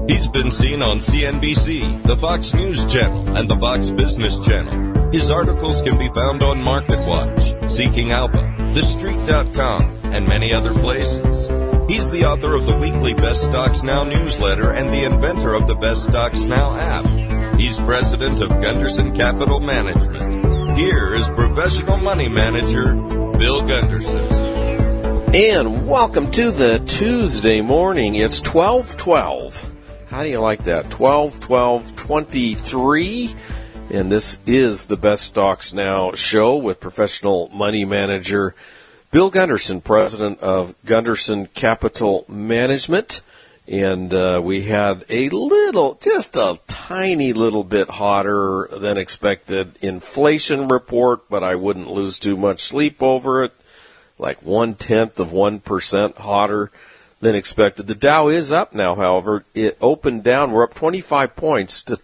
He's been seen on CNBC, the Fox News Channel, and the Fox Business Channel. His articles can be found on MarketWatch, Seeking Alpha, TheStreet.com, and many other places. He's the author of the weekly Best Stocks Now newsletter and the inventor of the Best Stocks Now app. He's president of Gunderson Capital Management. Here is professional money manager, Bill Gunderson. And welcome to the Tuesday morning. It's 12/12. How do you like that? 12/12/23. And this is the Best Stocks Now show with professional money manager Bill Gunderson, president of Gunderson Capital Management. And we had just a tiny little bit hotter than expected inflation report, but I wouldn't lose too much sleep over it. Like 0.1% hotter than expected. The Dow is up now, however. It opened down. We're up 25 points to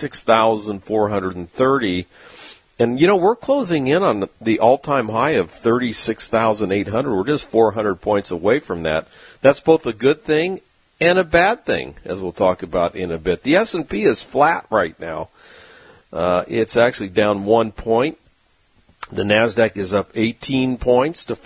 36,430. And, we're closing in on the all-time high of 36,800. We're just 400 points away from that. That's both a good thing and a bad thing, as we'll talk about in a bit. The S&P is flat right now. It's actually down 1 point. The NASDAQ is up 18 points to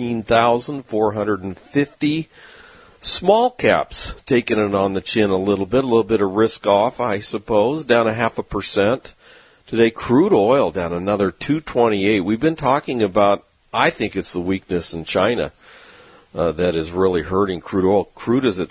14,450. Small caps taking it on the chin a little bit of risk off, I suppose, down 0.5%. Today, crude oil down another 228. We've been talking about, I think it's the weakness in China that is really hurting crude oil. Crude is at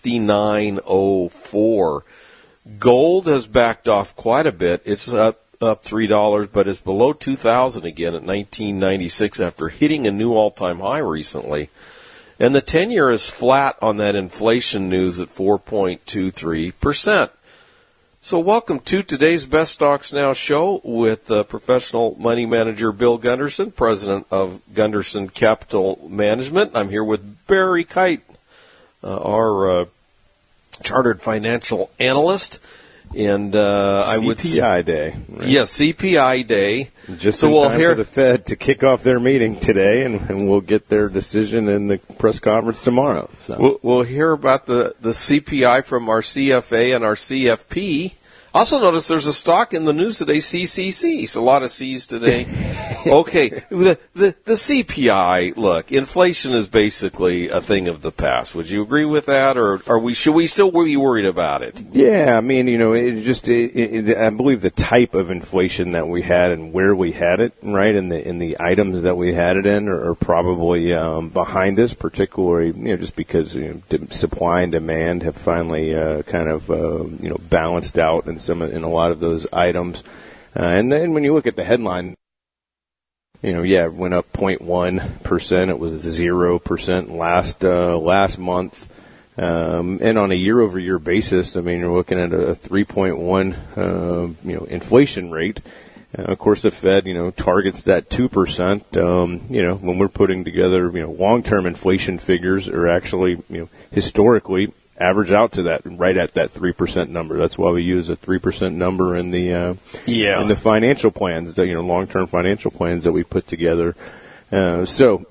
69.04. Gold has backed off quite a bit. It's up $3, but it's below 2,000 again at 1996 after hitting a new all-time high recently. And the 10-year is flat on that inflation news at 4.23%. So welcome to today's Best Stocks Now show with professional money manager Bill Gunderson, president of Gunderson Capital Management. I'm here with Barry Kite, our chartered financial analyst. And I would CPI Day. Right? Yes, CPI Day. Just so in time for the Fed to kick off their meeting today, and we'll get their decision in the press conference tomorrow. So we'll hear about the CPI from our CFA and our CFP. Also notice there's a stock in the news today, CCC. So a lot of C's today. Okay, the CPI, look, inflation is basically a thing of the past. Would you agree with that, or should we still be worried about it? Yeah, I mean, I believe the type of inflation that we had and where we had it, right, and the items that we had it in are probably behind us, particularly, just because supply and demand have finally balanced out in a lot of those items. And then when you look at the headline, it went up 0.1%. It was 0% last month. And on a year-over-year basis, I mean, you're looking at a 3.1, inflation rate. Of course, the Fed, targets that 2%. When we're putting together, long-term inflation figures are actually, historically average out to that, right at that 3% number. That's why we use a 3% number in the financial plans, long-term financial plans that we put together. In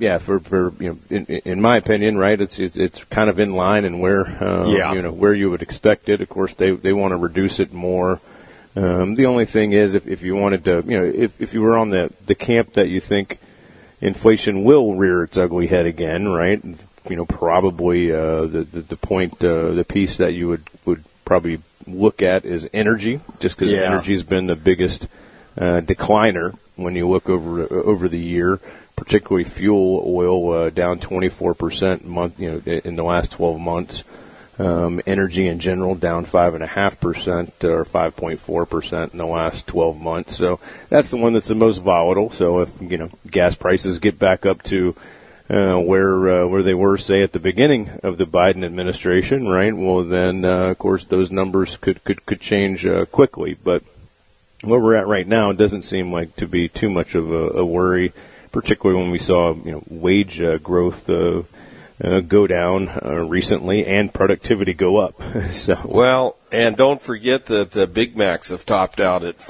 my opinion, right, it's kind of in line and where you would expect it. Of course, they want to reduce it more. The only thing is, if you wanted to, if you were on the camp that you think inflation will rear its ugly head again, right? Probably the piece that you would probably look at is energy, just because energy's been the biggest decliner when you look over the year. Particularly fuel oil down 24% month, in the last 12 months. Energy in general down 5.5% or 5.4% in the last 12 months. So that's the one that's the most volatile. So if gas prices get back up to where they were, say, at the beginning of the Biden administration, right? Well, then of course those numbers could change quickly. But where we're at right now, it doesn't seem like to be too much of a worry, particularly when we saw wage growth go down recently, and productivity go up. So well, and don't forget that Big Macs have topped out at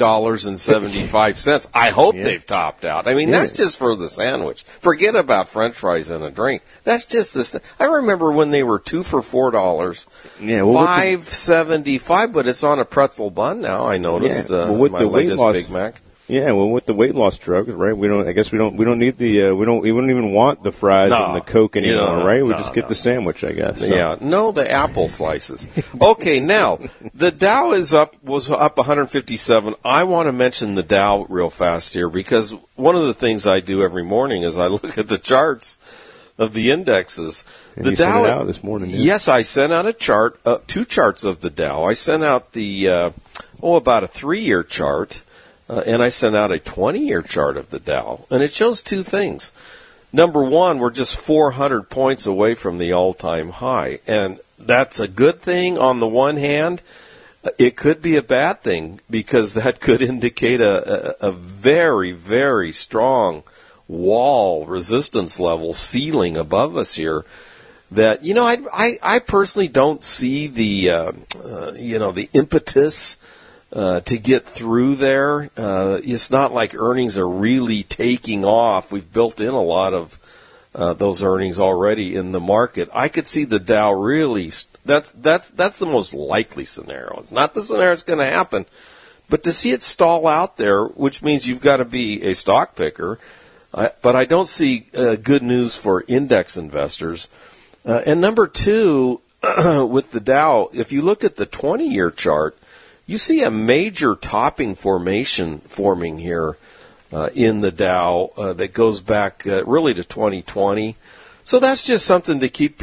$5.75. I hope they've topped out. I mean, that's just for the sandwich. Forget about French fries and a drink. That's just this. I remember when they were 2 for $4. Yeah, well, $5.75, but it's on a pretzel bun now. I noticed with my the latest weight loss, Big Mac. Yeah, well, with the weight loss drugs, right? We don't need the we don't even want the fries and the Coke anymore, right? We just get the sandwich, I guess. So. Yeah, no, the apple slices. Okay, now the Dow was up 157. I want to mention the Dow real fast here because one of the things I do every morning is I look at the charts of the indexes. And the Dow sent it out this morning. Yeah. Yes, I sent out a chart, 2 charts of the Dow. I sent out the about a 3-year chart. And I sent out a 20-year chart of the Dow, and it shows 2 things. Number one, we're just 400 points away from the all-time high, and that's a good thing on the one hand. It could be a bad thing because that could indicate a very, very strong wall resistance level ceiling above us here. That I personally don't see the the impetus to get through there. It's not like earnings are really taking off. We've built in a lot of those earnings already in the market. I could see the Dow really. That's the most likely scenario. It's not the scenario that's going to happen, but to see it stall out there, which means you've got to be a stock picker. But I don't see good news for index investors. And number 2, with the Dow, if you look at the 20-year chart. You see a major topping formation forming here in the Dow that goes back really to 2020. So that's just something to keep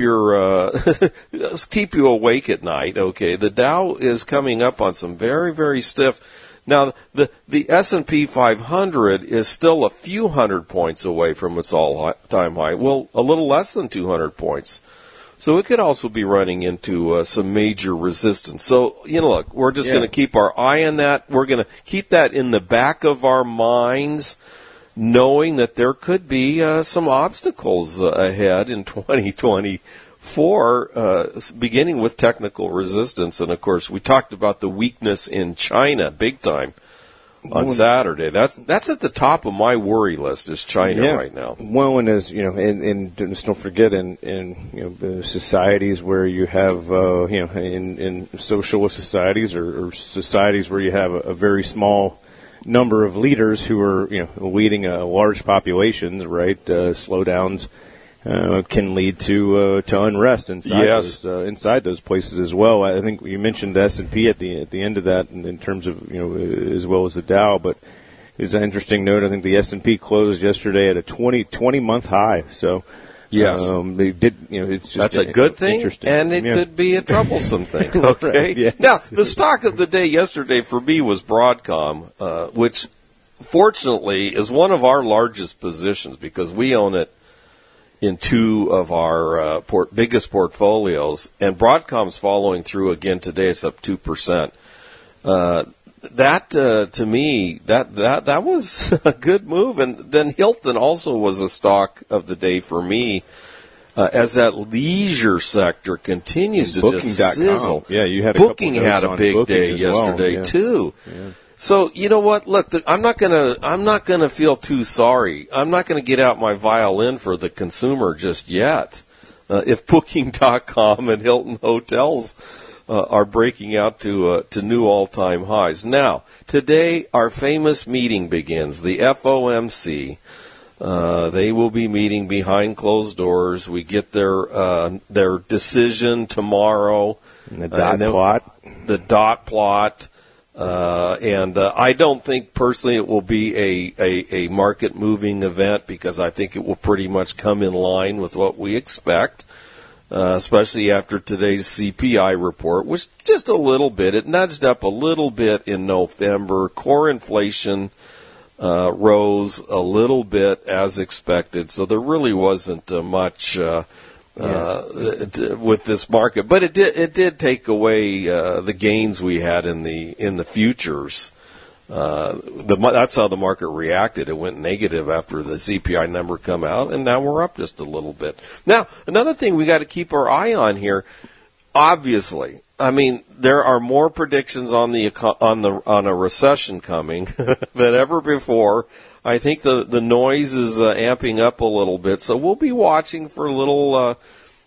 keep you awake at night. Okay, the Dow is coming up on some very, very stiff. Now the S&P 500 is still a few hundred points away from its all-time high. Well, a little less than 200 points. So it could also be running into some major resistance. So, look, we're just going to keep our eye on that. We're going to keep that in the back of our minds, knowing that there could be some obstacles ahead in 2024, beginning with technical resistance. And, of course, we talked about the weakness in China big time on Saturday. That's at the top of my worry list is China right now. Well, and as and just don't forget in societies where you have in socialist societies or societies where you have a very small number of leaders who are leading large populations, right? Slowdowns can lead to unrest inside those places as well. I think you mentioned the S&P at the end of that in terms of as well as the Dow, but it's an interesting note. I think the S&P closed yesterday at a 20-month high. So yes, they did. It's just that's a good thing, and it could be a troublesome thing. Okay. Right, yes. Now the stock of the day yesterday for me was Broadcom, which fortunately is one of our largest positions because we own it in 2 of our biggest portfolios, and Broadcom's following through again today. It's up 2%. That to me, that was a good move. And then Hilton also was a stock of the day for me, as that leisure sector continues to just sizzle. Yeah, you had Booking had a big day yesterday too. Yeah. So you know what? Look, I'm not gonna feel too sorry. I'm not gonna get out my violin for the consumer just yet. If Booking.com and Hilton Hotels are breaking out to new all-time highs. Now, today our famous meeting begins. The FOMC. They will be meeting behind closed doors. We get their decision tomorrow. And the dot plot. And I don't think personally it will be a market moving event because I think it will pretty much come in line with what we expect, especially after today's CPI report, which just a little bit, it nudged up a little bit in November. Core inflation rose a little bit as expected, so there really wasn't much with this market, but it did take away the gains we had in the futures That's how the market reacted. It went negative after the CPI number come out, and now we're up just a little bit. Now, another thing we got to keep our eye on here, obviously, I mean, there are more predictions on a recession coming than ever before. I think the noise is amping up a little bit, so we'll be watching for little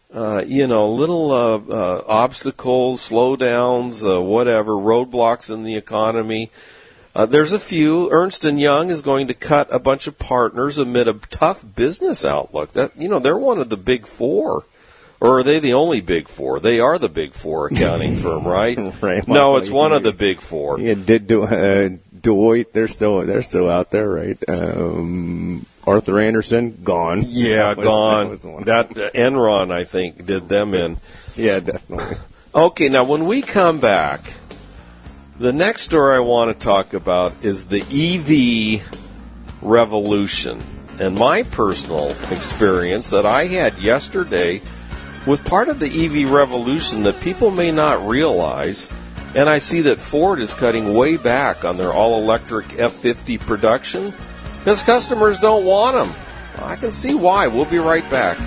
obstacles, slowdowns, whatever, roadblocks in the economy. There's a few. Ernst & Young is going to cut a bunch of partners amid a tough business outlook. They're one of the big four. Or are they the only big four? They are the big four accounting firm, right? Right. No, it's one of the big four. Yeah, Deloitte, they're still out there, right? Arthur Andersen, gone. Yeah, gone. That Enron, I think, did them in. Yeah, definitely. Okay, now when we come back, the next story I want to talk about is the EV revolution. And my personal experience that I had yesterday with part of the EV revolution that people may not realize, and I see that Ford is cutting way back on their all-electric F-50 production because customers don't want them. I can see why. We'll be right back.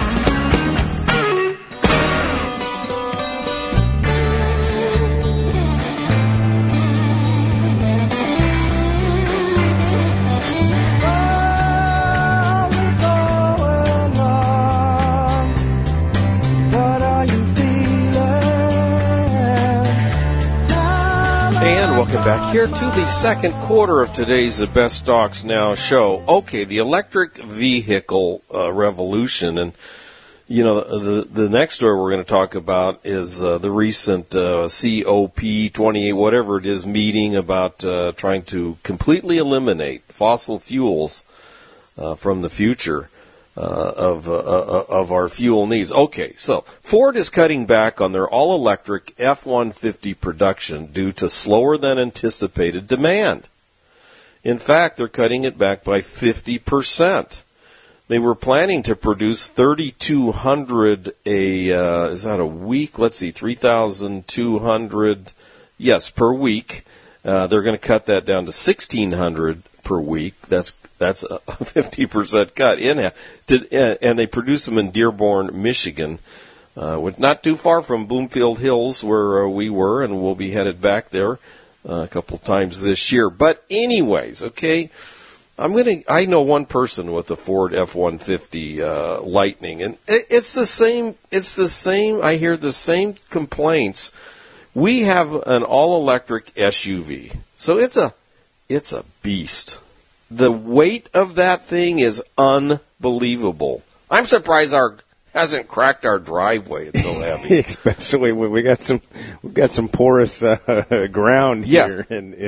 Welcome back here to the second quarter of today's The Best Stocks Now show. Okay, the electric vehicle revolution, and the next story we're going to talk about is the recent COP28, whatever it is, meeting about trying to completely eliminate fossil fuels from the future. Of our fuel needs. Okay, so Ford is cutting back on their all-electric F-150 production due to slower than anticipated demand. In fact, they're cutting it back by 50%. They were planning to produce 3,200 is that a week? Let's see, 3,200, yes, per week. They're going to cut that down to 1,600 per week. That's a 50% cut and they produce them in Dearborn, Michigan, not too far from Bloomfield Hills where we were, and we'll be headed back there a couple times this year. But anyways, okay, I know one person with a Ford F-150 Lightning, and it's the same. I hear the same complaints. We have an all-electric SUV, so it's a beast. The weight of that thing is unbelievable. I'm surprised hasn't cracked our driveway. It's so heavy. Especially when we've got some porous ground here.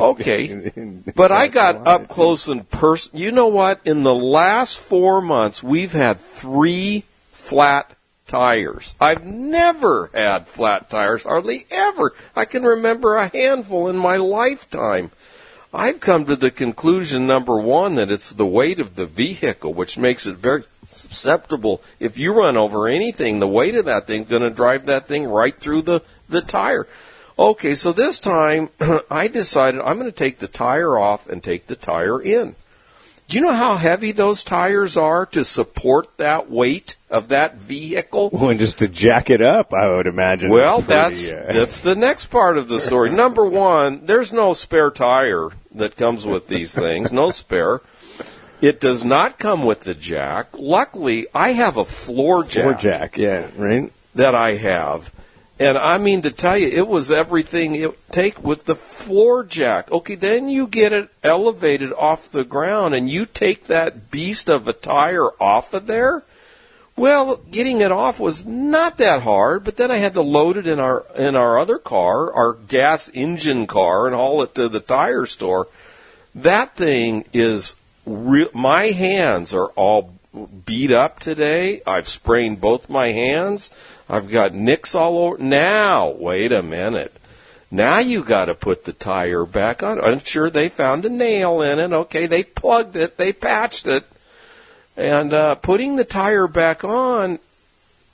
Yes. But I got up close and personal. You know what? In the last 4 months, we've had 3 flat tires. I've never had flat tires, hardly ever. I can remember a handful in my lifetime. I've come to the conclusion, number one, that it's the weight of the vehicle, which makes it very susceptible. If you run over anything, the weight of that thing's going to drive that thing right through the tire. Okay, so this time I decided I'm going to take the tire off and take the tire in. Do you know how heavy those tires are to support that weight of that vehicle? Well, and just to jack it up, I would imagine. Well, that's the next part of the story. Number one, there's no spare tire that comes with these things, no spare. It does not come with the jack. Luckily, I have a floor jack. Floor jack, yeah, right? That I have. And I mean to tell you, it was everything it take with the floor jack. Okay, then you get it elevated off the ground and you take that beast of a tire off of there. Well, getting it off was not that hard, but then I had to load it in our other car, our gas engine car, and haul it to the tire store. That thing is real. My hands are all beat up today. I've sprained both my hands. I've got nicks all over. Now, wait a minute. Now you got to put the tire back on. I'm sure they found a nail in it. Okay, they plugged it. They patched it. And putting the tire back on,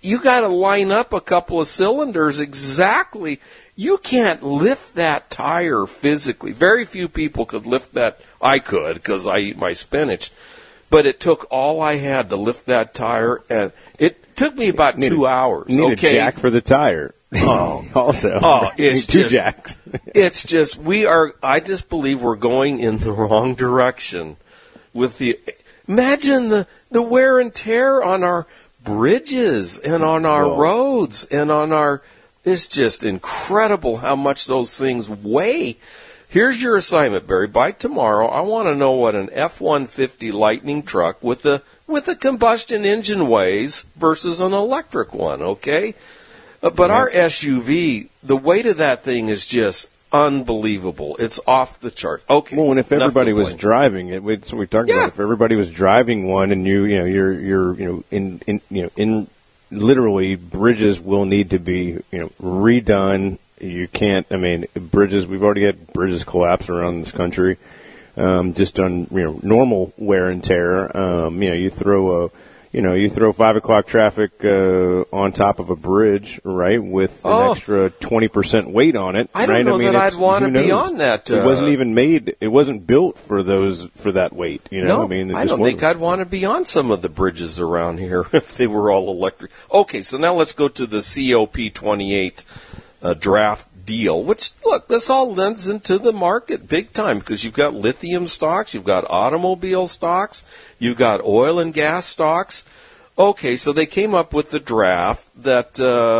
you got to line up a couple of cylinders exactly. You can't lift that tire physically. Very few people could lift that. I could because I eat my spinach. But it took all I had to lift that tire, and it took me about 2 hours. You need a jack for the tire. Also. It's two just, jacks. It's just, I just believe we're going in the wrong direction with imagine the wear and tear on our bridges and on our roads and on it's just incredible how much those things weigh. Here's your assignment, Barry. By tomorrow, I want to know what an F-150 Lightning truck with a combustion engine weighs versus an electric one, okay? But our SUV, the weight of that thing is just unbelievable. It's off the chart. Okay. Well, and if everybody was driving it, that's what we talked about. If everybody was driving one, and you're in literally bridges will need to be redone. You can't. I mean, bridges. We've already had bridges collapse around this country, just on normal wear and tear. You throw 5 o'clock traffic on top of a bridge, right, with an extra 20% weight on it. I don't know that I'd want to be on that. It wasn't even made. It wasn't built for that weight. No, I don't think I'd want to be on some of the bridges around here if they were all electric. Okay, so now let's go to the COP28 draft deal, which, look, this all lends into the market big time because you've got lithium stocks, you've got automobile stocks, you've got oil and gas stocks. Okay, so they came up with the draft that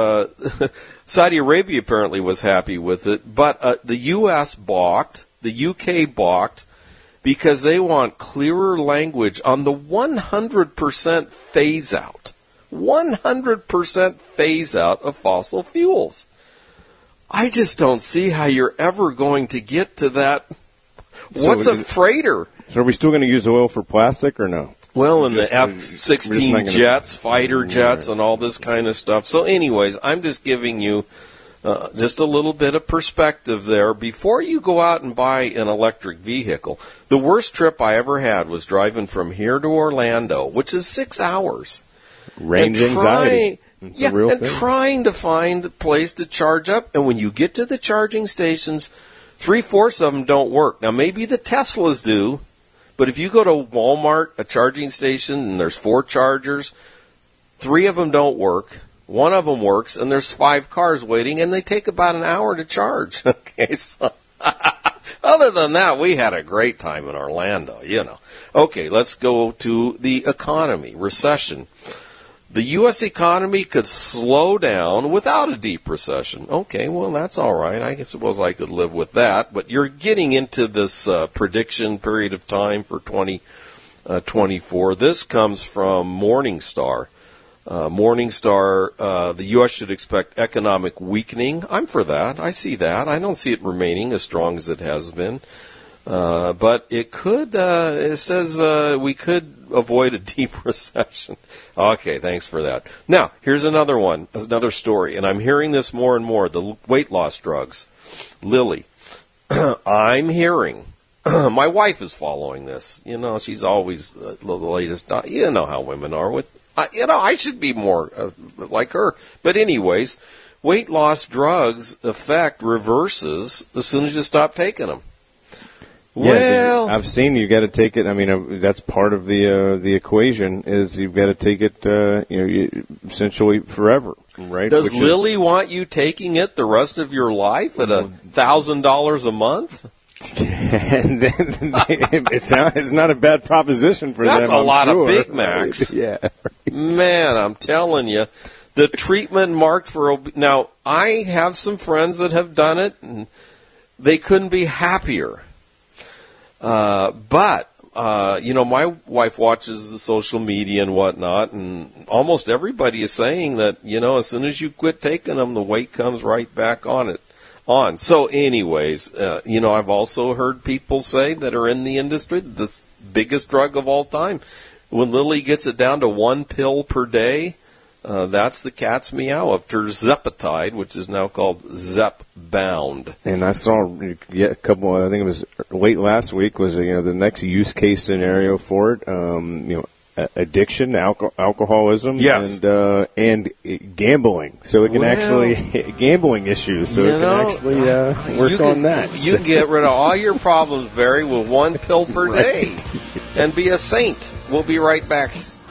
Saudi Arabia apparently was happy with it, but the U.S. balked, the U.K. balked, because they want clearer language on the 100% phase-out. 100% phase-out of fossil fuels. I just don't see how you're ever going to get to that. What's a freighter? So are we still going to use oil for plastic or no? Well, and the F-16 jets, fighter jets, and all this kind of stuff. So anyways, I'm just giving you just a little bit of perspective there. Before you go out and buy an electric vehicle, the worst trip I ever had was driving from here to Orlando, which is 6 hours. Range anxiety. Trying to find a place to charge up. And when you get to the charging stations, 3/4 of them don't work. Now, maybe the Teslas do, but if you go to Walmart, a charging station, and there's 4 chargers, 3 of them don't work. 1 of them works, and there's 5 cars waiting, and they take about an hour to charge. Okay, so other than that, we had a great time in Orlando, Okay, let's go to the economy, recession. The U.S. economy could slow down without a deep recession. Okay, well, that's all right. I suppose I could live with that. But you're getting into this prediction period of time for 2024. This comes from Morningstar. The U.S. should expect economic weakening. I'm for that. I see that. I don't see it remaining as strong as it has been. But it could, it says we could avoid a deep recession. Okay, thanks for that. Now, here's another story, and I'm hearing this more and more, the weight loss drugs. Lilly, I'm hearing, my wife is following this. She's always the latest. You know how women are with, I should be more like her. But anyways, weight loss drugs effect reverses as soon as you stop taking them. Yeah, I've seen you got to take it. I mean, that's part of the equation is you've got to take it, essentially forever, right? Does Lilly want you taking it the rest of your life at $1,000 a month? And then it's not a bad proposition for them. That's a lot of Big Macs. Yeah, right. Man, I'm telling you, the treatment marked for now. I have some friends that have done it, and they couldn't be happier. But my wife watches the social media and whatnot, and almost everybody is saying that, as soon as you quit taking them, the weight comes right back on. So anyways, I've also heard people say that are in the industry, the biggest drug of all time, when Lilly gets it down to 1 pill per day, that's the cat's meow of tirzepatide, which is now called Zepbound. And I saw a couple. I think it was late last week. Was the next use case scenario for it? addiction, alcoholism, yes, and gambling. So it can actually gambling issues. So it can actually work on that. You can get rid of all your problems, Barry, with one pill per day, and be a saint. We'll be right back.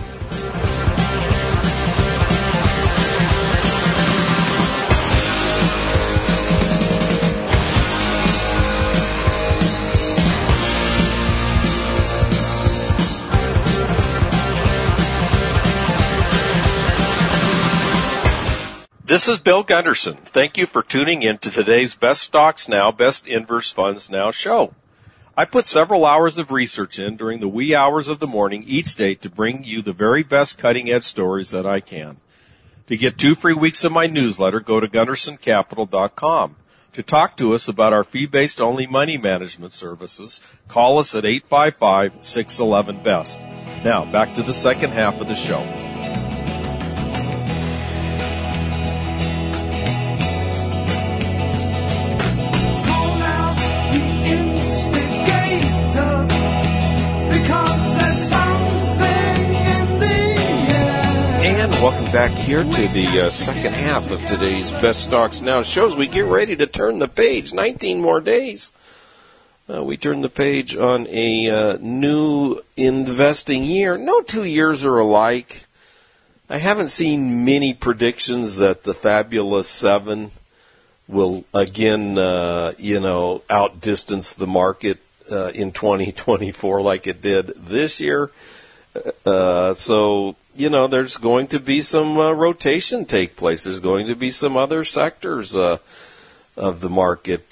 This is Bill Gunderson. Thank you for tuning in to today's Best Stocks Now, Best Inverse Funds Now show. I put several hours of research in during the wee hours of the morning each day to bring you the very best cutting-edge stories that I can. To get 2 free weeks of my newsletter, go to GundersonCapital.com. To talk to us about our fee-based only money management services, call us at 855-611-BEST. Now, back to the second half of the show. Welcome back here to the second half of today's Best Stocks Now shows. We get ready to turn the page. 19 more days. We turn the page on a new investing year. No 2 years are alike. I haven't seen many predictions that the Fabulous 7 will again, outdistance the market in 2024 like it did this year. So there's going to be some rotation take place. There's going to be some other sectors of the market,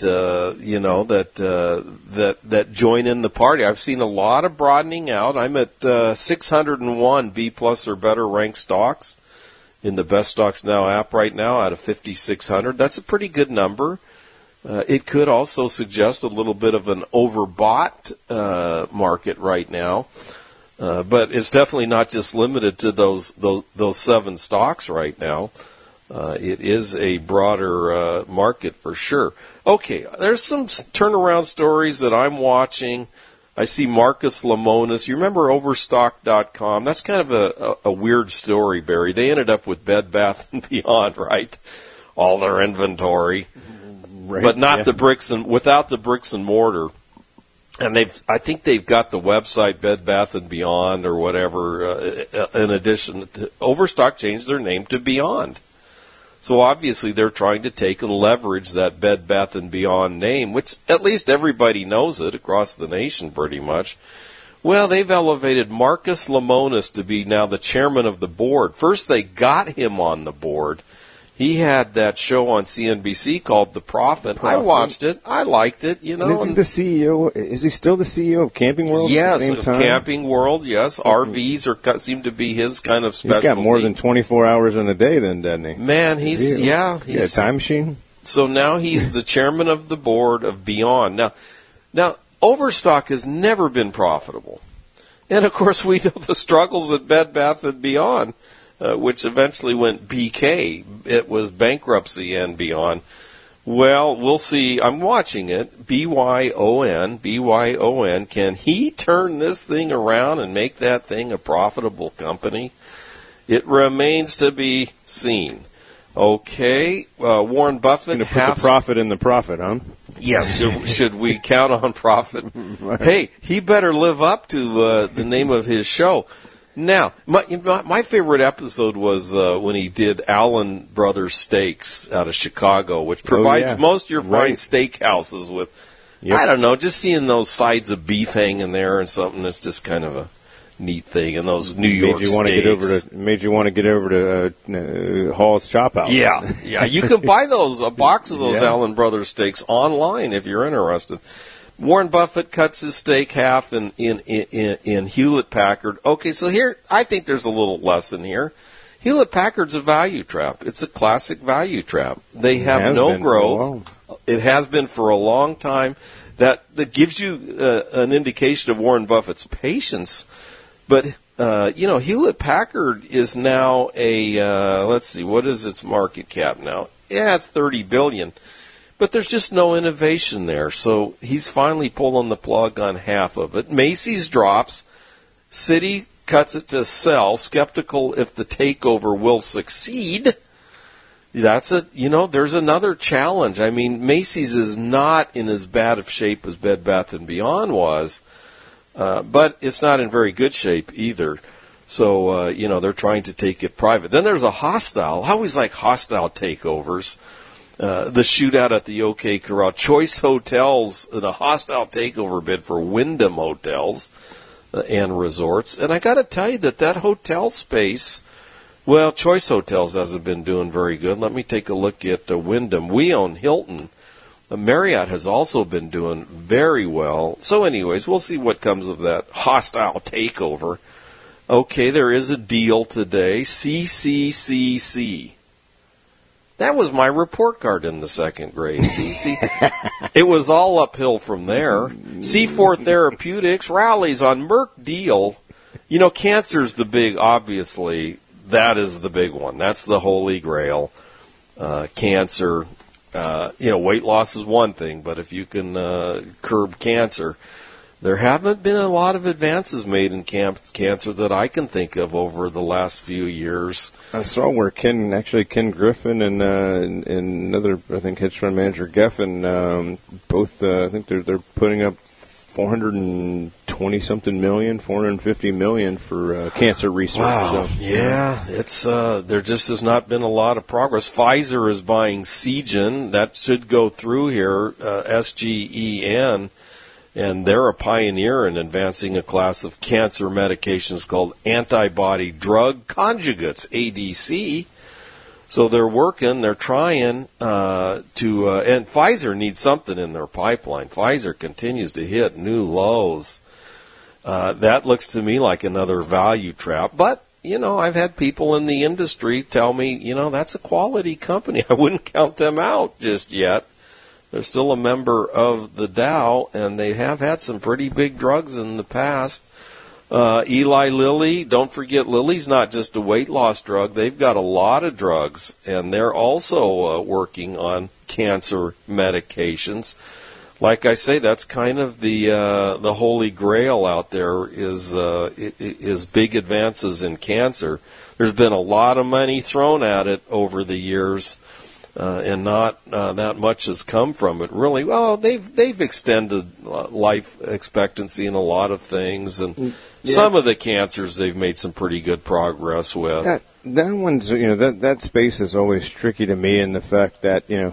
that join in the party. I've seen a lot of broadening out. I'm at 601 B plus or better ranked stocks in the Best Stocks Now app right now out of 5,600. That's a pretty good number. It could also suggest a little bit of an overbought market right now. But it's definitely not just limited to those 7 stocks right now. It is a broader market for sure. Okay, there's some turnaround stories that I'm watching. I see Marcus Lemonis. You remember Overstock.com? That's kind of a weird story, Barry. They ended up with Bed Bath & Beyond, right? All their inventory, right, but not without the bricks and mortar. And I think they've got the website Bed Bath & Beyond or whatever. In addition, Overstock changed their name to Beyond. So obviously they're trying to take and leverage that Bed Bath & Beyond name, which at least everybody knows it across the nation pretty much. Well, they've elevated Marcus Lemonis to be now the chairman of the board. First they got him on the board. He had that show on CNBC called The Profit. I watched it. I liked it. Is he the CEO? Is he still the CEO of Camping World? Yes, at the same time? Camping World. Yes, RVs seem to be his kind of specialty. He's got more than 24 hours in a day, then, doesn't he? Man, he's a time machine. So now he's the chairman of the board of Beyond. Now Overstock has never been profitable, and of course we know the struggles at Bed Bath & Beyond. Which eventually went BK. It was bankruptcy and beyond. Well, we'll see. I'm watching it. BYON. Can he turn this thing around and make that thing a profitable company? It remains to be seen. Okay, Warren Buffett. Put the profit in the profit, huh? Yes. Should we count on profit? Right. Hey, he better live up to the name of his show. Now, my favorite episode was when he did Allen Brothers Steaks out of Chicago, which provides most of your fine steakhouses with, I don't know, just seeing those sides of beef hanging there and something that's just kind of a neat thing. And those New York steaks. Made you want to get over to Hall's Chop House. Yeah. You can buy a box of those Allen Brothers Steaks online if you're interested. Warren Buffett cuts his stake half in Hewlett-Packard. Okay, so here, I think there's a little lesson here. Hewlett-Packard's a value trap. It's a classic value trap. They have no growth. It has been for a long time. That gives you an indication of Warren Buffett's patience. But, Hewlett-Packard is now let's see, what is its market cap now? Yeah, it's $30 billion. But there's just no innovation there, so he's finally pulling the plug on half of it. Macy's drops. Citi cuts it to sell, skeptical if the takeover will succeed. There's another challenge. I mean, Macy's is not in as bad of shape as Bed Bath & Beyond was, but it's not in very good shape either. So, they're trying to take it private. Then there's a hostile. I always like hostile takeovers. The shootout at the OK Corral. Choice Hotels in a hostile takeover bid for Wyndham Hotels and Resorts. And I got to tell you that hotel space, well, Choice Hotels hasn't been doing very good. Let me take a look at Wyndham. We own Hilton. Marriott has also been doing very well. So anyways, we'll see what comes of that hostile takeover. Okay, there is a deal today. CCCC. That was my report card in the second grade. It was all uphill from there. C4 Therapeutics rallies on Merck deal. Cancer's the big, obviously, that is the big one. That's the holy grail. Cancer, weight loss is one thing, but if you can curb cancer, there haven't been a lot of advances made in cancer that I can think of over the last few years. I saw where Ken Griffin and another, I think, hedge fund manager Geffen, both, I think they're putting up $450 million for cancer research. Wow. So, yeah, it's there just has not been a lot of progress. Pfizer is buying Seagen. That should go through here, SGEN. And they're a pioneer in advancing a class of cancer medications called antibody drug conjugates, ADC. So they're working, they're trying and Pfizer needs something in their pipeline. Pfizer continues to hit new lows. That looks to me like another value trap. But, I've had people in the industry tell me, that's a quality company. I wouldn't count them out just yet. They're still a member of the Dow, and they have had some pretty big drugs in the past. Eli Lilly, don't forget, Lilly's not just a weight loss drug. They've got a lot of drugs, and they're also working on cancer medications. Like I say, that's kind of the holy grail out there is big advances in cancer. There's been a lot of money thrown at it over the years. And not that much has come from it, really. Well, they've extended life expectancy in a lot of things, and some of the cancers they've made some pretty good progress with. That one's, that space is always tricky to me in the fact that you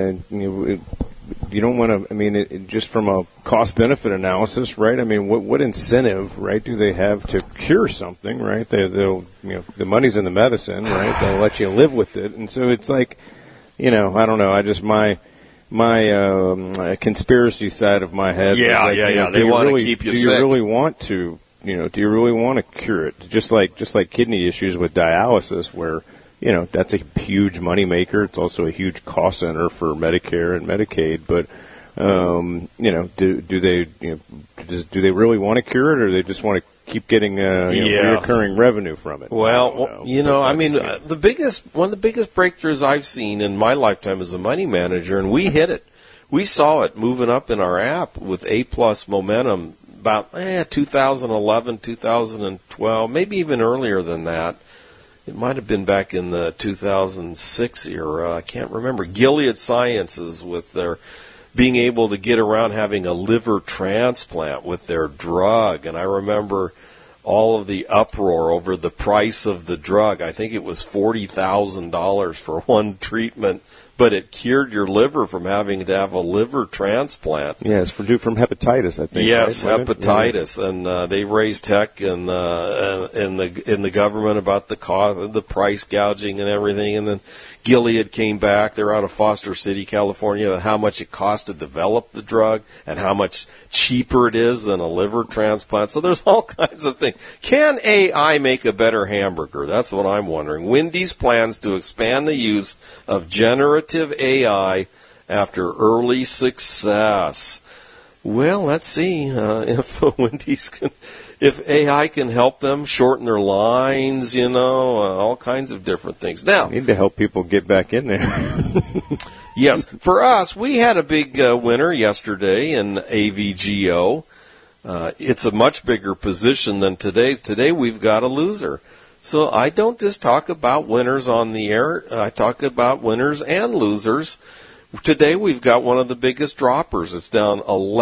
don't want to. Just from a cost-benefit analysis, right? What incentive, right, do they have to cure something, right? They'll, the money's in the medicine, right? They'll let you live with it, and so it's like. I don't know. I just my conspiracy side of my head. Yeah. They want to keep you sick. Do you really want to? Do you really want to cure it? Just like kidney issues with dialysis, where that's a huge money maker. It's also a huge cost center for Medicare and Medicaid. But do they really want to cure it, or they just want to keep getting recurring revenue from it? Well, one of the biggest breakthroughs I've seen in my lifetime as a money manager, and we hit it. We saw it moving up in our app with A+ momentum about 2011, 2012, maybe even earlier than that. It might have been back in the 2006 era. I can't remember. Gilead Sciences with their being able to get around having a liver transplant with their drug. And I remember all of the uproar over the price of the drug. I think it was $40,000 for one treatment, but it cured your liver from having to have a liver transplant. Yeah, it's from hepatitis, I think. Yes, right? hepatitis, and they raised heck in the government about the cost, the price gouging and everything, and then Gilead came back. They're out of Foster City, California. How much it cost to develop the drug and how much cheaper it is than a liver transplant. So there's all kinds of things. Can AI make a better hamburger? That's what I'm wondering. Wendy's plans to expand the use of generative AI after early success. Well, let's see if Wendy's if AI can help them shorten their lines, all kinds of different things. Now, need to help people get back in there. Yes, for us, we had a big winner yesterday in AVGO. It's a much bigger position than today. Today we've got a loser. So I don't just talk about winners on the air. I talk about winners and losers. Today we've got one of the biggest droppers. It's down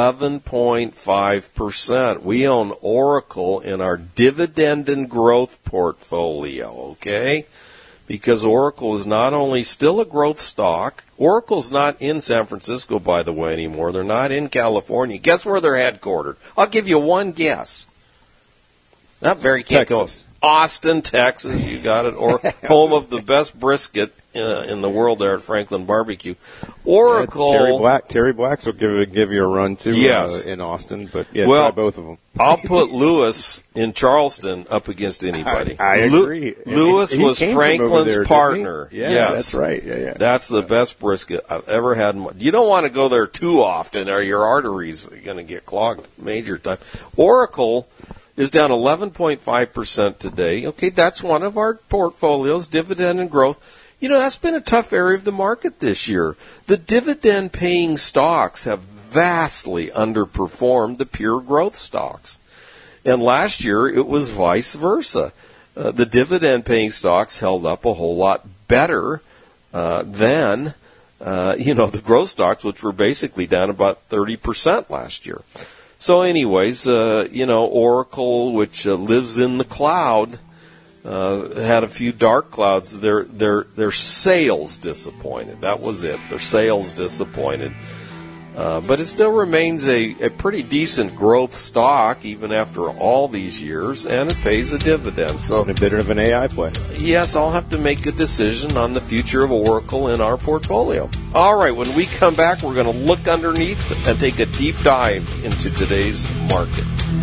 11.5%. We own Oracle in our dividend and growth portfolio, okay? Because Oracle is not only still a growth stock, Oracle's not in San Francisco, by the way, anymore. They're not in California. Guess where they're headquartered? I'll give you one guess. Not very Texas. Austin, Texas. You got it. Or home of the best brisket in the world there at Franklin Barbecue. Oracle. Terry Blacks will give you a run too. Yes. In Austin, but try both of them. I'll put Lewis in Charleston up against anybody. I agree. Lewis was Franklin's partner. Yeah, yes. That's right. Yeah. That's the best brisket I've ever had. You don't want to go there too often, or your arteries are going to get clogged major time. Oracle is down 11.5% today. Okay, that's one of our portfolios, dividend and growth. That's been a tough area of the market this year. The dividend-paying stocks have vastly underperformed the pure growth stocks. And last year, it was vice versa. The dividend-paying stocks held up a whole lot better than, the growth stocks, which were basically down about 30% last year. So anyways, Oracle, which lives in the cloud, had a few dark clouds. Their sales disappointed. That was it. Their sales disappointed. But it still remains a pretty decent growth stock even after all these years, and it pays a dividend. So a bit of an AI play. Yes, I'll have to make a decision on the future of Oracle in our portfolio. All right, when we come back, we're going to look underneath and take a deep dive into today's market.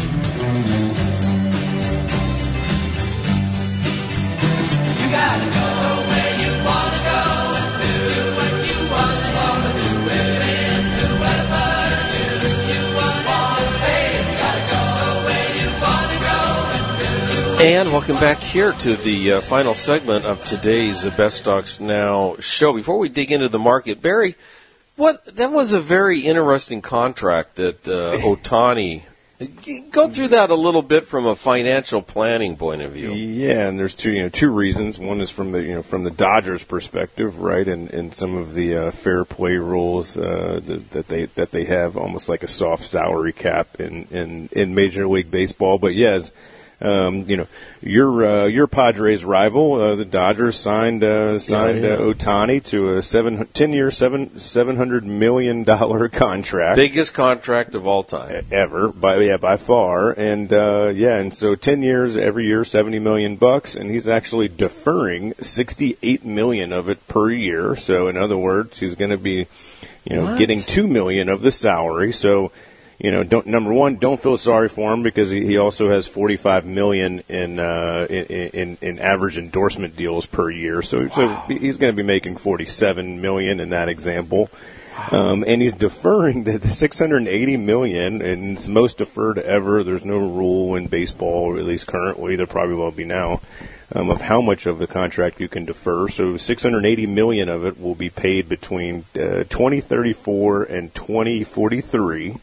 You gotta go where you wanna go and do what you wanna do and do whatever you wanna do. You gotta go where you wanna go and do. And welcome back here to the final segment of today's Best Stocks Now show. Before we dig into the market, Barry, that was a very interesting contract that Ohtani. Go through that a little bit from a financial planning point of view. Yeah, and there's two reasons. One is from the Dodgers' perspective, right, and some of the fair play rules that they have, almost like a soft salary cap in Major League Baseball. But yes. Your Padres rival, the Dodgers, signed Ohtani to a 10-year, $700 million contract. Biggest contract of all time ever, by far. And and so 10 years, every year, $70 million, and he's actually deferring $68 million of it per year. So in other words, he's going to be, getting $2 million of the salary. So. Number one, don't feel sorry for him because he also has $45 million in average endorsement deals per year. So he's going to be making $47 million in that example. And he's deferring the $680 million, and it's most deferred ever. There's no rule in baseball, or at least currently, there probably will be now, of how much of the contract you can defer. So $680 million of it will be paid between 2034 and 2043.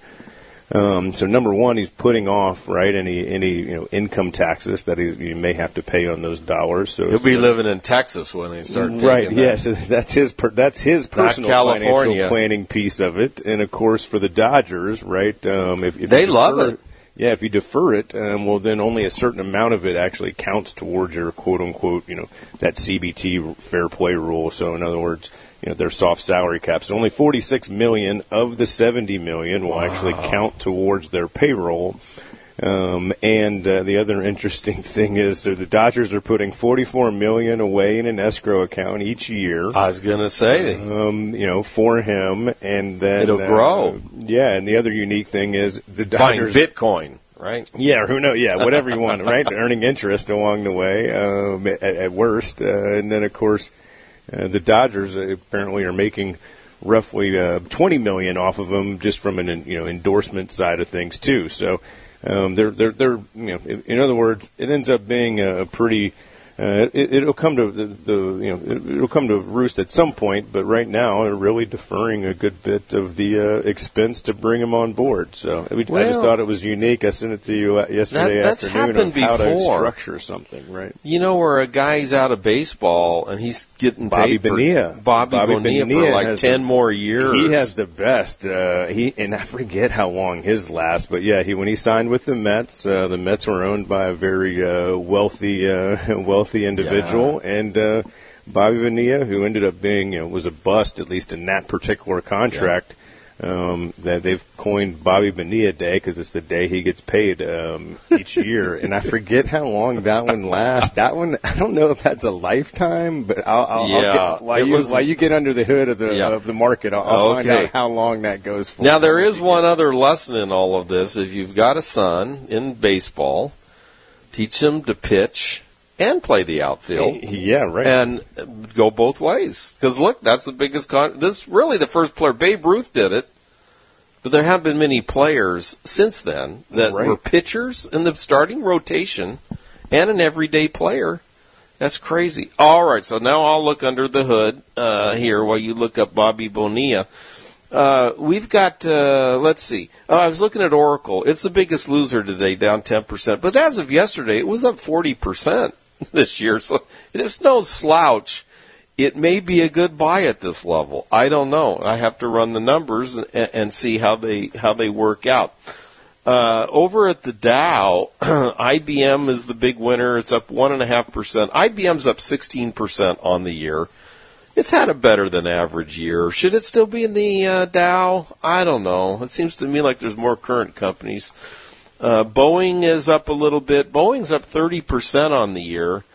So number one, he's putting off any income taxes that he may have to pay on those dollars. So he'll be living in Texas when they start taking right. That. Yes, that's his personal financial planning piece of it. And of course, for the Dodgers, right? If they love it. Yeah, if you defer it, well, then only a certain amount of it actually counts towards your quote unquote, that CBT fair play rule. So in other words. Their soft salary caps. So only $46 million of the $70 million will actually count towards their payroll. And the other interesting thing is, so the Dodgers are putting $44 million away in an escrow account each year. I was going to say, for him, and then it'll grow. And the other unique thing is the Dodgers buying Bitcoin. Right? Yeah, who knows? Yeah, whatever you want, right? Earning interest along the way, at worst. And then, of course, the Dodgers apparently are making roughly $20 million off of them just from an endorsement side of things too. So they're in other words, it ends up being a pretty it'll come to it'll come to roost at some point. But right now, they're really deferring a good bit of the expense to bring him on board. So I just thought it was unique. I sent it to you yesterday that's afternoon of how to before. structure something, right? Where a guy's out of baseball and he's getting Bobby paid Bonilla. for Bobby Bonilla for like 10 more years. He has the best. And I forget how long his lasts, but yeah, when he signed with the Mets were owned by a very wealthy individual, and Bobby Bonilla, who ended up being was a bust, at least in that particular contract. That they've coined Bobby Bonilla Day because it's the day he gets paid each year, and I forget how long that one lasts. That one, I don't know if that's a lifetime, but while you get under the hood of the market, I'll find out how long that goes for. Now there is one other lesson in all of this. If you've got a son in baseball, teach him to pitch and play the outfield. Yeah, right. And go both ways. Because, look, that's the biggest this is really the first player. Babe Ruth did it, but there haven't been many players since then that were pitchers in the starting rotation and an everyday player. That's crazy. All right, so now I'll look under the hood here while you look up Bobby Bonilla. We've got, let's see. I was looking at Oracle. It's the biggest loser today, down 10%. But as of yesterday, it was up 40%. This year, so it's no slouch. It may be a good buy at this level. I don't know. I have to run the numbers and see how they work out. Over at the Dow, IBM is the big winner. It's up 1.5%. IBM's up 16% on the year. It's had a better than average year. Should it still be in the Dow? I don't know. It seems to me like there's more current companies. Boeing is up a little bit. Boeing's up 30% on the year.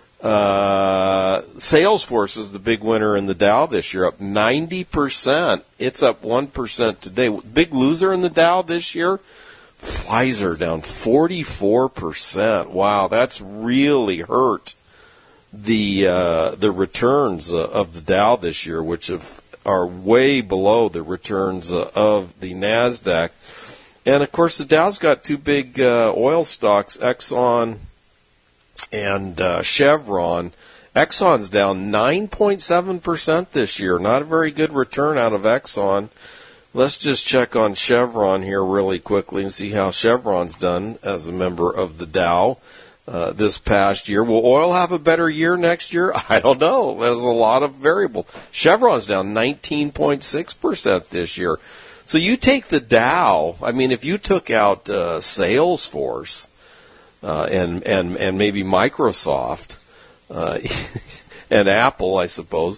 Salesforce is the big winner in the Dow this year, up 90%. It's up 1% today. Big loser in the Dow this year, Pfizer down 44%. Wow, that's really hurt the returns of the Dow this year, which are way below the returns of the NASDAQ. And, of course, the Dow's got two big oil stocks, Exxon and Chevron. Exxon's down 9.7% this year. Not a very good return out of Exxon. Let's just check on Chevron here really quickly and see how Chevron's done as a member of the Dow this past year. Will oil have a better year next year? I don't know. There's a lot of variables. Chevron's down 19.6% this year. So you take the Dow. I mean, if you took out Salesforce and maybe Microsoft and Apple, I suppose,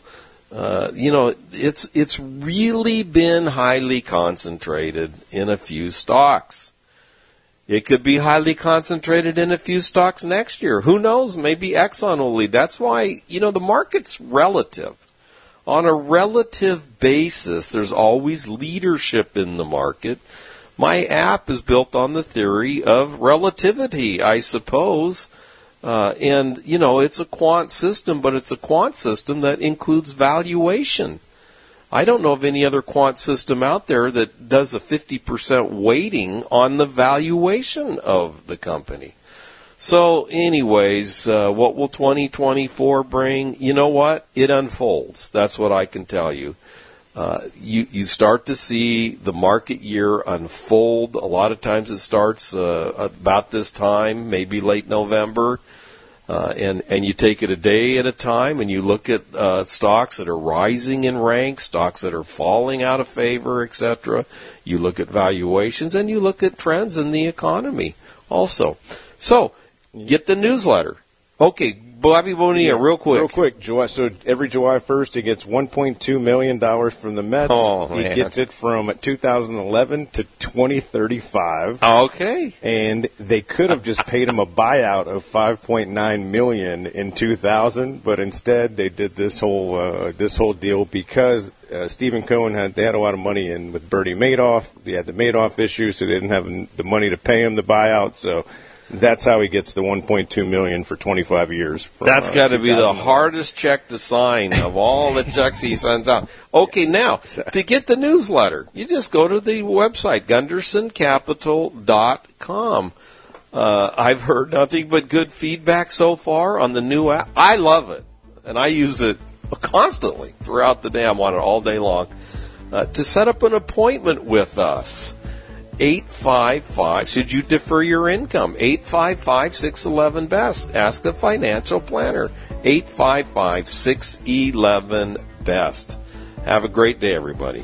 it's really been highly concentrated in a few stocks. It could be highly concentrated in a few stocks next year. Who knows? Maybe Exxon will lead. That's why the market's relative. On a relative basis, there's always leadership in the market. My app is built on the theory of relativity, I suppose. And it's a quant system, but it's a quant system that includes valuation. I don't know of any other quant system out there that does a 50% weighting on the valuation of the company. So anyways, what will 2024 bring? You know what? It unfolds. That's what I can tell you. You start to see the market year unfold. A lot of times it starts about this time, maybe late November. And you take it a day at a time, and you look at stocks that are rising in rank, stocks that are falling out of favor, etc. You look at valuations, and you look at trends in the economy also. So, get the newsletter. Okay, Bobby Bonilla, real quick. Real quick, so every July 1st, he gets $1.2 million from the Mets. Oh, he gets it from 2011 to 2035. Okay. And they could have just paid him a buyout of $5.9 million in 2000, but instead they did this whole deal because Stephen Cohen had a lot of money in with Bernie Madoff. He had the Madoff issue, so they didn't have the money to pay him the buyout. So that's how he gets the $1.2 million for 25 years. That's got to be the hardest check to sign of all the checks he sends out. Okay, now, to get the newsletter, you just go to the website, GundersonCapital.com. I've heard nothing but good feedback so far on the new app. I love it, and I use it constantly throughout the day. I'm on it all day long. To set up an appointment with us, 855, should you defer your income? 855-611-BEST. Ask a financial planner. 855-611-BEST. Have a great day, everybody.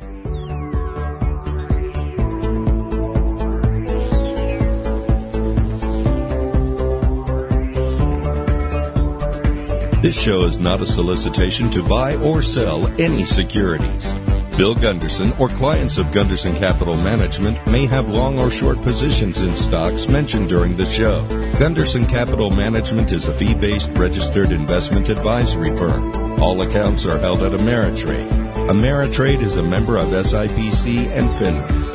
This show is not a solicitation to buy or sell any securities. Bill Gunderson or clients of Gunderson Capital Management may have long or short positions in stocks mentioned during the show. Gunderson Capital Management is a fee-based registered investment advisory firm. All accounts are held at Ameritrade. Ameritrade is a member of SIPC and FINRA.